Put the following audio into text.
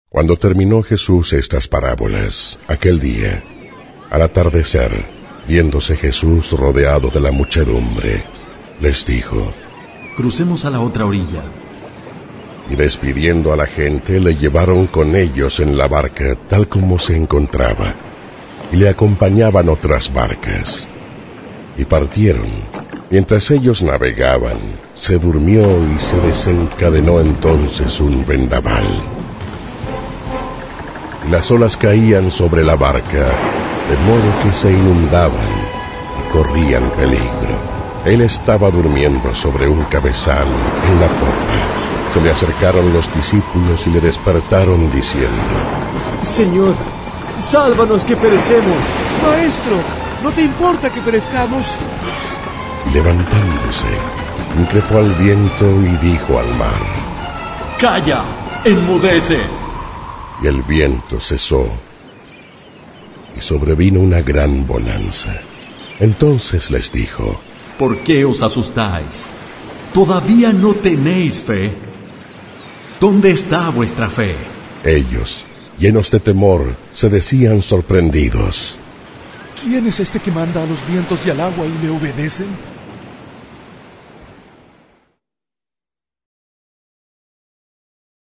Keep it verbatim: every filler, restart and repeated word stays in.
Cuando terminó Jesús estas parábolas, aquel día, al atardecer, viéndose Jesús rodeado de la muchedumbre, les dijo: Crucemos a la otra orilla. Y despidiendo a la gente, le llevaron con ellos en la barca tal como se encontraba, y le acompañaban otras barcas. Y partieron. Mientras ellos navegaban, se durmió y se desencadenó entonces un vendaval. Las olas caían sobre la barca, de modo que se inundaban y corrían peligro. Él estaba durmiendo sobre un cabezal en la popa. Se le acercaron los discípulos y le despertaron diciendo: Señor, sálvanos que perecemos. Maestro, ¿no te importa que perezcamos? Y levantándose, increpó al viento y dijo al mar: ¡Calla! ¡Enmudece! Y el viento cesó, y sobrevino una gran bonanza. Entonces les dijo: ¿Por qué os asustáis? ¿Todavía no tenéis fe? ¿Dónde está vuestra fe? Ellos, llenos de temor, se decían sorprendidos: ¿Quién es este que manda a los vientos y al agua y le obedecen?